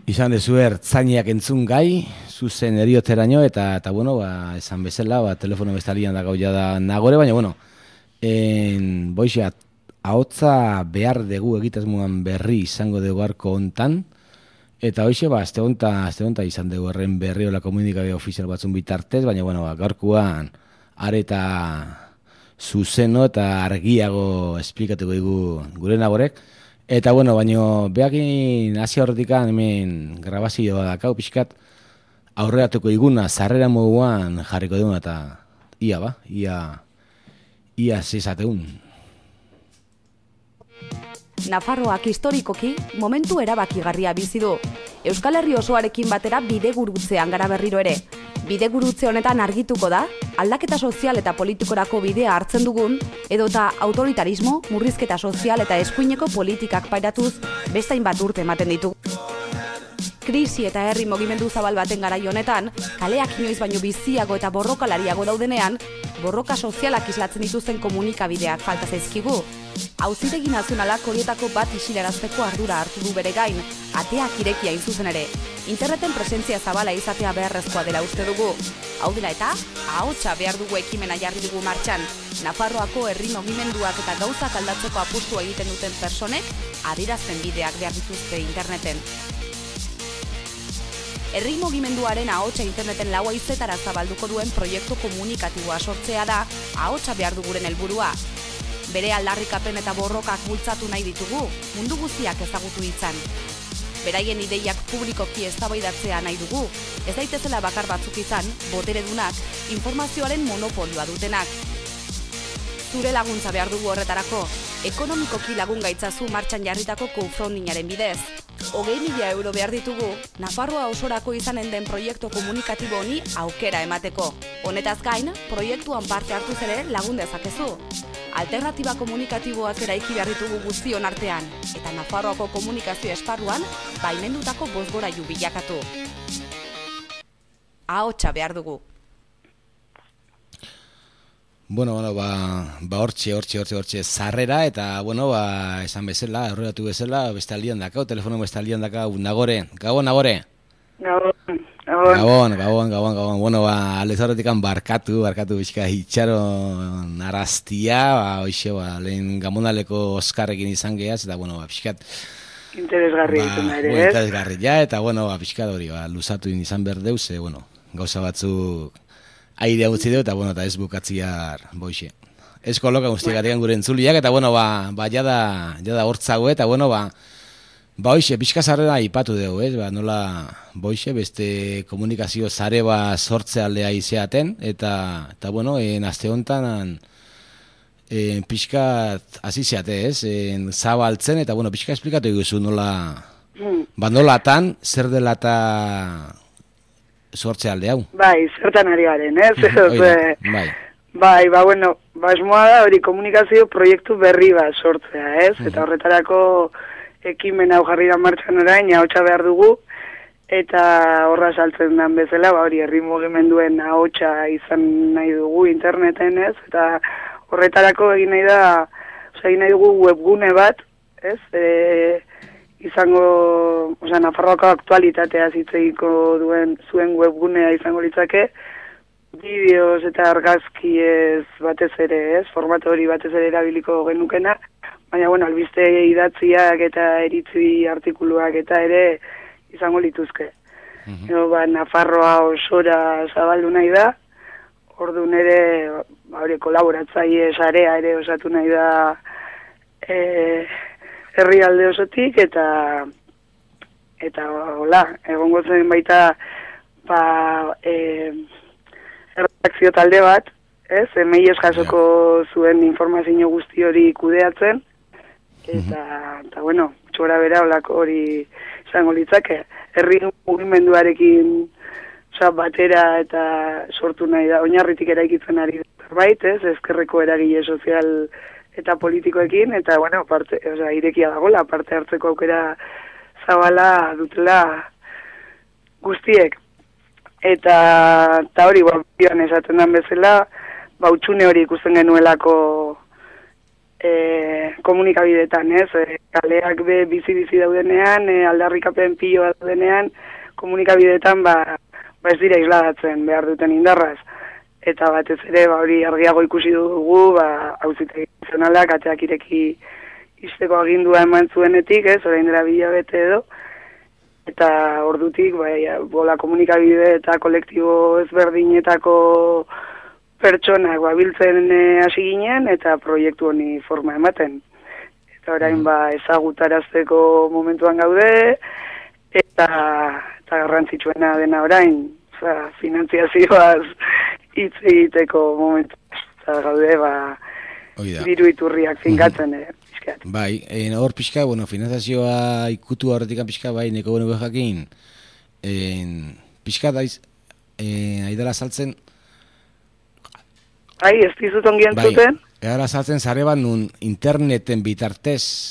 Izan dezu ertzainak entzun gai, zuzen erioteraino, eta bueno, esan bezala, telefono bestalian da gau da nagore, baina, bueno, boixea, ahotza behar dugu egitasmoan berri izango dugu arko hontan, eta hoxe, azte honta izan dugu erren berri hola komunikabe ofizial batzun bitartez, baina, bueno, gaurkoan areta zuzeno eta argiago esplikatuko dugu gure nagorek. Eta bueno, baino behakin hasi horretikan hemen grabazioa dakau pixkat aurreratuko iguna sarrera moduan jarriko duguna eta ia zezateun. Nafarroak historikoki momentu erabakigarria bizi du. Euskal Herri osoarekin batera bidegurutzean gara berriro ere. Bidegurutze honetan argituko da, aldaketa sozial eta politikorako bidea hartzen dugun, edota autoritarismo, murrizketa sozial eta eskuineko politikak pairatuz bestain bat urte ematen ditu. Krisi eta herri mugimendu zabal baten garai honetan, kaleak inoiz baino biziago eta borrokalariago daudenean, borroka sozialak islatzen dituzten komunikabideak falta zaizkigu. Auzitegi nazionalak horietako bat isilarazteko ardura hartu du bere gain, ateak irekia hain zuzen ere. Interneten presentzia zabala izatea beharrezkoa dela uste dugu. Hau dela eta, ahotsa behar dugu ekimena jarri dugu martxan. Nafarroako herri mugimenduak eta gauzak aldatzeko apustua egiten duten personek, adierazpen bideak behar dituzte interneten. Herri mugimenduaren ahotsa interneten lau haizetara zabalduko duen proiektu komunikatiboa sortzea da ahotsa behar duguren helburua. Bere aldarrikapen eta borrokak bultzatu nahi ditugu, mundu guztiak ezagutu ditzan. Beraien ideiak publikoki eztabaidatzea nahi dugu, ez daitezela bakar batzuk izan, boteredunak, informazioaren monopolioa dutenak. Zure laguntza behar dugu horretarako, ekonomikoki lagun gaitzazu martxan jarritako crowdfundingaren bidez. 20.000 euro behar ditugu, Nafarroa osorako izanen den proiektu komunikatibo honi aukera emateko. Honetaz gain, proiektuan parte hartuz ere lagun dezakezu. Alternatiba komunikatiboak eraiki behar ditugu guztion artean, eta Nafarroako komunikazio esparruan baimendutako bozgorailu bilakatu. Ahotsa behar dugu. Bueno, hortxe zarrera, eta, esan bezala, aurreratu bezala, bestaldian dakau, telefono bestaldian dakau, Nagore. Gabon, Nagore? Gabon. Bueno, aldez horretikan barkatu bizka itxaron araztia, lehen gamonaleko Oskarrekin izan geaz, eta, bizkat... Interesgarri ditzen ere, ez? Interesgarri, eta, bizkat hori, luzatu izan berdeuz, gauza batzuk... Airea utzi dut, eta ez bukatziar boixe. Ez koloka guztiagatik gure entzuliak, eta jada hortzago, eta hoxe, pixka zarrera ipatu dugu, nola boixe, beste komunikazio zare sortze aldea izaten, eta aste honetan pixka hasi zeate, zabaltzen, eta pixka esplikatu eguzu nola, nolatan, zer dela eta... sortze alde hau. Bai, zertan ari garen, ez? Bai, esmoa da hori komunikazio proiektu berri bat sortzea, ez? Eta horretarako ekimen hau jarri da martxan orain, ahotsa behar dugu, eta horra saltzen den bezala, hori herri mugimenduen ahotsa izan nahi dugu interneten, ez? Eta horretarako egin nahi dugu webgune bat, ez? Izango, Nafarroako aktualitatea zitzeiko zuen webgunea izango litzake, bideoz eta argazki ez batez ere, ez, formato hori batez ere erabiliko genukena, baina, albiste idatziak eta eritzi artikuluak eta ere izango lituzke. Nafarroa osora zabaldu nahi da, orduan ere, kolaboratzaile sarea ere osatu nahi da, herrialde osotik, eta egongo zen baita erredakzio talde bat, ez, emaiez jasoko zuen informazio guzti hori kudeatzen, eta txora bera olako hori izango litzake. Herri mugimenduarekin batera eta sortu nahi da, oinarritik eraikitzen ari zerbait, ez, ezkerreko eragile sozial eta politikoekin, eta, irekia dagoela, parte hartzeko aukera zabala dutela guztiek. Eta hori, esaten den bezala, utxune hori ikusten genuelako komunikabidetan, ez? Kaleak bizi daudenean, aldarrikapen piloa daudenean, komunikabidetan ez dira isladatzen behar duten indarraz. Eta batez ere, hori argiago ikusi dugu, auzitegi nazionalak ateak ireki izteko agindua eman zuenetik, ez? Orain dela 2 hilabete edo. Eta ordutik, bola komunikabide eta kolektibo ezberdinetako pertsonak biltzen hasi ginen eta proiektu honi forma ematen. Eta orain ezagutarazteko momentuan gaude eta garrantzitsuena dena orain, finantziazioaz hitz egiteko momentu gaude, diru iturriak finkatzen pixkat. Bai, hor pixka, finantzazioa ikutu horretik pixka, bai, neko gure jakin, pixka daiz, aidala saltzen, bai, ez dizut ongi entzuten? Bai, aidala saltzen zare bat nun interneten bitartez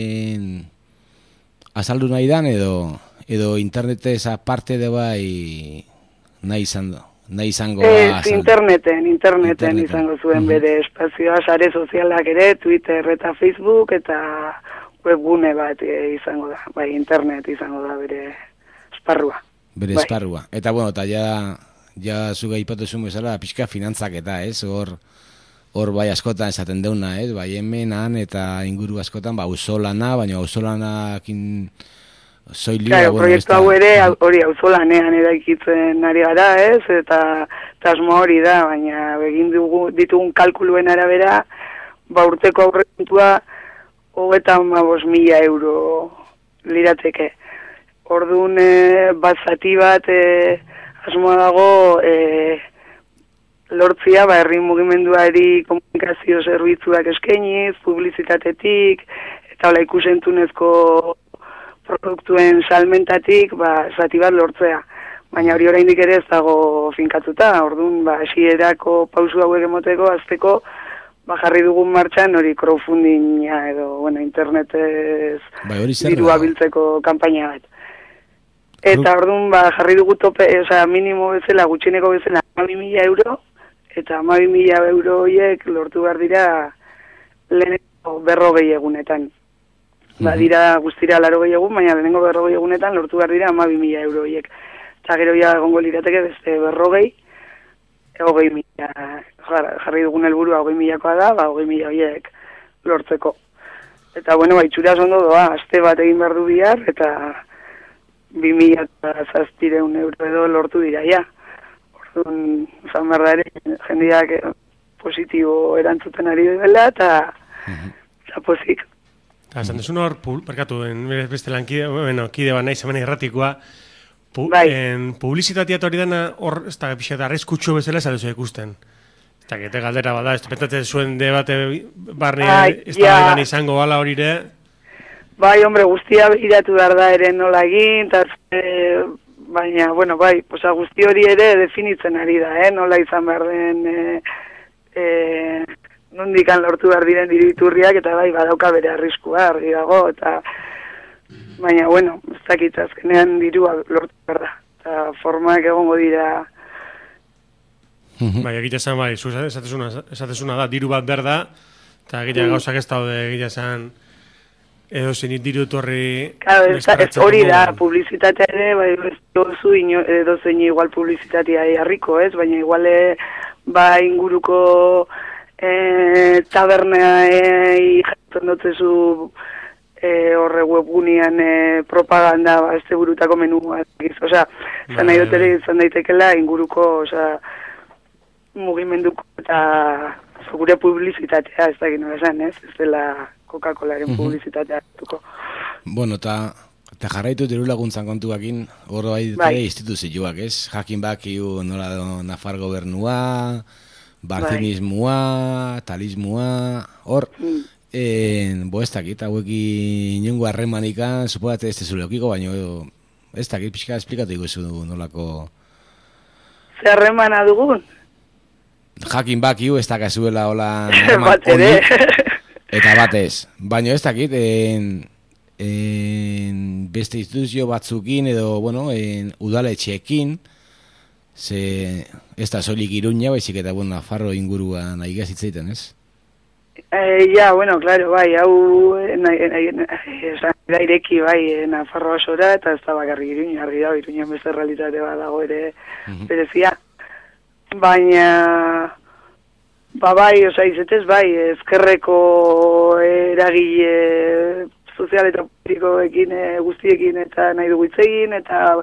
azaldu nahi dan, edo internetez aparte de bai nahi izango interneten izango zuen bere espazioa, sare sozialak ere, Twitter eta Facebook eta webgune bat izango da, bai, internet izango da bere esparrua. Bere esparrua. Eta eta ja zuga ipatuzun bezala, pixka finantzak eta, ez, hor bai askotan esaten deuna, ez, bai hemenan eta inguru askotan, auzolana, baina auzolanakin Claro, proiektu hau ere, hori auzolanean eraikitzen ari gara, ez? Eta asmoa hori da, baina egin ditugun kalkuluen arabera, urteko aurrekontua 35.000 euro lirateke. Orduan, zati bat asmoa dago lortzia, herri mugimenduari komunikazio zerbitzuak eskainiz, publizitatetik, eta ikusentzunezko produktuen salmentatik, zati bat lortzea. Baina hori oraindik ere ez dago finkatuta. Orduan, hasierako pausu hauek emoteko, azteko, jarri dugun martxan hori crowdfundinga edo, internetez dirua biltzeko kanpaina bat. Eta orduan, jarri dugu tope, minimo bezala, gutxieneko bezala, 12.000 euro, eta 12.000 euro horiek lortu behar dira lehenengo 40 egunetan. Dira guztira 80 egun, baina lehenengo 40 egunetan lortu behar dira 12.000 euro horiek. Eta gero ja egongo lirateke beste 20.000 jarri dugun helburua 20.000koa da, 20.000 horiek lortzeko. Eta itxuraz ondo doa, aste bat egin behar du bihar, eta 2.000 euro edo lortu dira, ja. Orduan, zan behar da ere, jendeak positibo erantzuten ari dela, eta pozik. Esan desun hor, beste lankide, kide bat nahi zemen erratikoa, publizitatea hori dena hor, ez da pixeta arrezkutxo bezala ez aduzu ikusten. Ez da, gete galdera bada, ez petatzen zuen debate barri ez da izango gala hori ere. Bai, hombre, guztia iratu behar da ere nola egin, baina, guzti hori ere definitzen ari da, nola izan behar den nondikan lortu behar diren diruiturriak, eta badauka bere arriskua argi dago, eta baina, ez dakit azkenean dirua lortu behar da, eta formak egongo dira. Egitezan, zu esatezuna da, diru bat behar da, eta egitea gauzak ez daude egitezan edo zenit diru torri... Hori da, publizitatea ere, edo zein igual publizitatea harriko, ez? Baina igual inguruko tabernea jatzen dutzezu horre webgunean propaganda este burutako menua. Osea, zan nahi dut ere izan daitekela inguruko mugimenduko eta gure publizitatea, ez da gino esan, ez? Ez dela Coca-Colaren publizitatea. Eta jarraitu diru laguntzan kontuakin, hor bai instituzioak, ez? Jakin bakiu nola Nafar gobernua, barzinismoa, talismoa, hor, ez dakit, hauekin inongo harremanikan, supogat ez tezuleokiko, baina ez dakit, pixka esplikatu iguzu nolako... Zer harremana dugun? Jakin bakiu, ez dakazuela hola... Bat ere. Eta batez, baina ez dakit, beste instituzio batzukin edo, udaletxeekin, ze ez da soilik Iruña, baizik eta Nafarro inguruan nahi gazitzeiten, ez? Ja, bueno, claro, bai, hau da ireki, bai, Nafarroa osora, eta ez da bakarrik Iruña, argi da, Iruñan beste realitate bat dago ere berezia. Baina, bai, izetez, bai, ezkerreko eragile sozial eta politikoekin guztiekin eta nahi dugu hitz egin, eta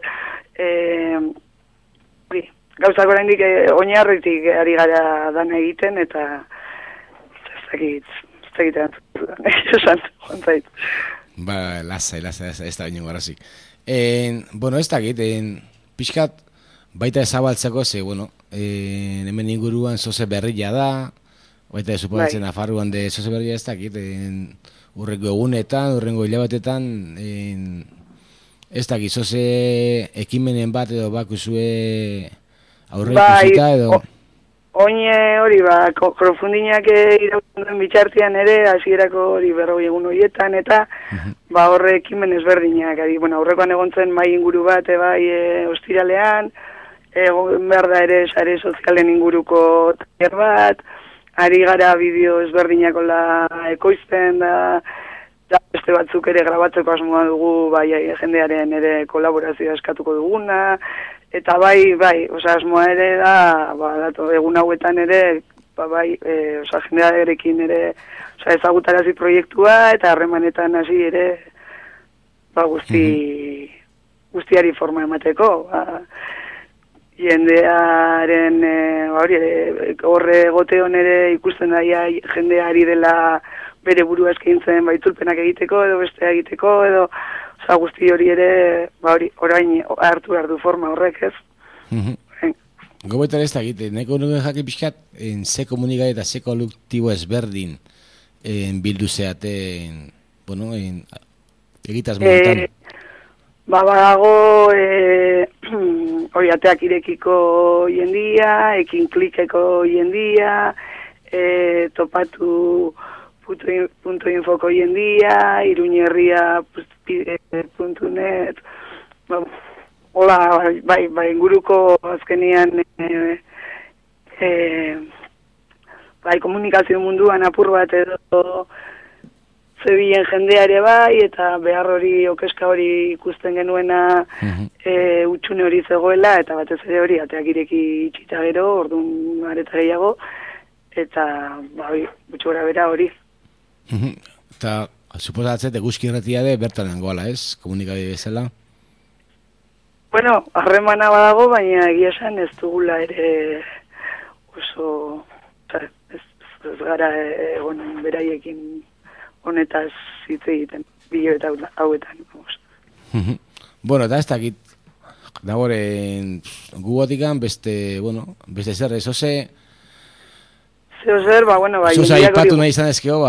gauzak oraindik oinarritik ari gara dan egiten, eta ez dakit esan, joan zait. Ba, lasai, ez da baino garazik. Bueno, ez dakit, pixkat baita ezabaltzeko, ze, bueno, hemen inguruan zoze berria da, baita suposatzen Nafarroan de zoze berria ez dakit, urrengo egunetan, urrengo hilabatetan, ez dakit, zoze ekimenen bat edo bakuzue aurre ikusita edo... Oine hori, krofundinak irauten duen bitxartian ere, hasierako hori 40 egun horietan, eta horre ekimen ezberdinak. Aurrekoan egon zen mai inguru bat, ostiralean, egon behar da ere sare sozialen inguruko taller bat, ari gara bideo ezberdinak ekoizten da beste batzuk ere grabatzeko asmoa dugu, jendearen ere kolaborazioa eskatuko duguna, eta bai, asmoa ere da, egun hauetan ere, jendearekin ere, ezagutarazi proiektua, eta harremanetan hasi ere, guztiari forma emateko, jendearen, horre goteon ere ikusten daia jendeari dela bere burua eskaintzen itzulpenak egiteko, edo beste egiteko, edo guzti hori ere, orain hartu behar du forma horrek, ez? Gobetan ez da egite, neko nuken jaki pixkat, ze komunikai eta ze kolektibo ezberdin bildu zeaten, egitaz momentan. Badago, hori ateak irekiko jendia, ekin klikeko jendia, topatu .infoko jendia, iruñerria.net, hola, inguruko azkenian komunikazio munduan apur bat edo zebilen jendeare eta behar hori, okeska hori ikusten genuena utxune hori zegoela, eta batez ere hori ateak ireki itxita gero, orduan areta gehiago, eta gutxo gara bera hori. Eta, suposatzen, eguzki irratia de bertan langoala, ez? Komunikabide bezala? Bueno, harremana badago, baina egia esan ez dugula ere oso, ez gara egon beraiekin honetaz hitz egiten, bideo eta hauetan. Bueno, eta ez dakit, dagoren gugotikan, beste zer, ezoze... Zer, Zosa ipatu nahi izan ezkeo,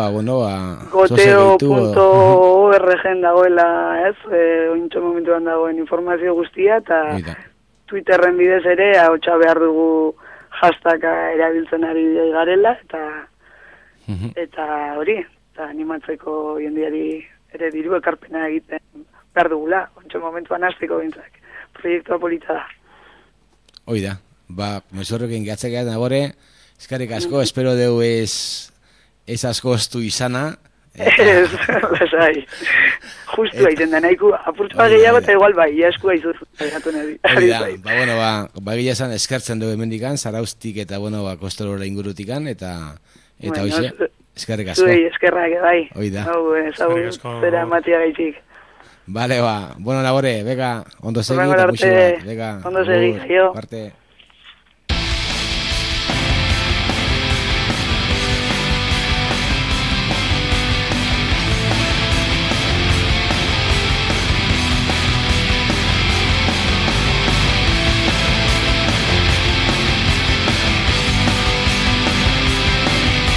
Goteo.org dagoela, ez? Ointxo momentuan dagoen informazio guztia, eta Twitterren bidez ere, hautsa behar dugu hashtagga erabiltzen ari garela, eta hori, eta animatzeko jendiari ere diru ekarpena egiten behar dugula, ointxo momentuan hasteko bintzak. Proiektua polita da. Hoi da, mesorrekin gatzak nagore, eskarrik asko, espero deu ez asko oztu izana. Ez, lasai. Justu haiten da, nahiko apurtua gehiago eta igual iaskua izuz. Gila esan eskartzen dugu emendikan, zaraustik eta, kostorora ingurutikan, eta hoxe, eskarrik asko. Zuei, eskerrak, bai. Hoi da. Zera matia gaitik. Nagore, bega, ondo segi. Ondo segi, jo. Parte.